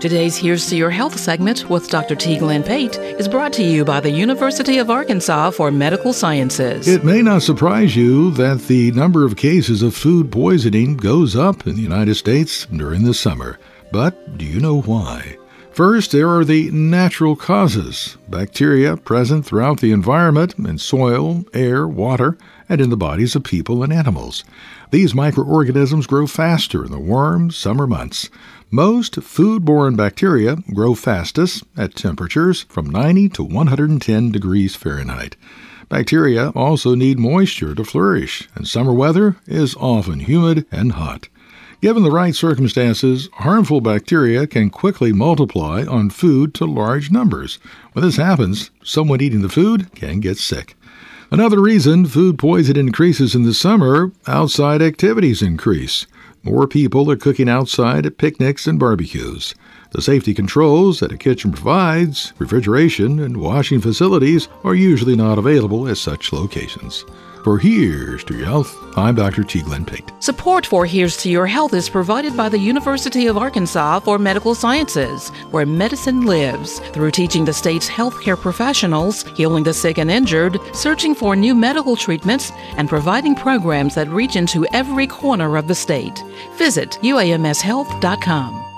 Today's Here's to Your Health segment with Dr. T. Glenn Pate is brought to you by the University of Arkansas for Medical Sciences. It may not surprise you that the number of cases of food poisoning goes up in the United States during the summer. But do you know why? First, there are the natural causes, bacteria present throughout the environment in soil, air, water, and in the bodies of people and animals. These microorganisms grow faster in the warm summer months. Most foodborne bacteria grow fastest at temperatures from 90 to 110 degrees Fahrenheit. Bacteria also need moisture to flourish, and summer weather is often humid and hot. Given the right circumstances, harmful bacteria can quickly multiply on food to large numbers. When this happens, someone eating the food can get sick. Another reason food poisoning increases in the summer, outside activities increase. More people are cooking outside at picnics and barbecues. The safety controls that a kitchen provides, refrigeration, and washing facilities are usually not available at such locations. For Here's to Your Health, I'm Dr. T. Glenn Pate. Support for Here's to Your Health is provided by the University of Arkansas for Medical Sciences, where medicine lives, through teaching the state's healthcare professionals, healing the sick and injured, searching for new medical treatments, and providing programs that reach into every corner of the state. Visit uamshealth.com.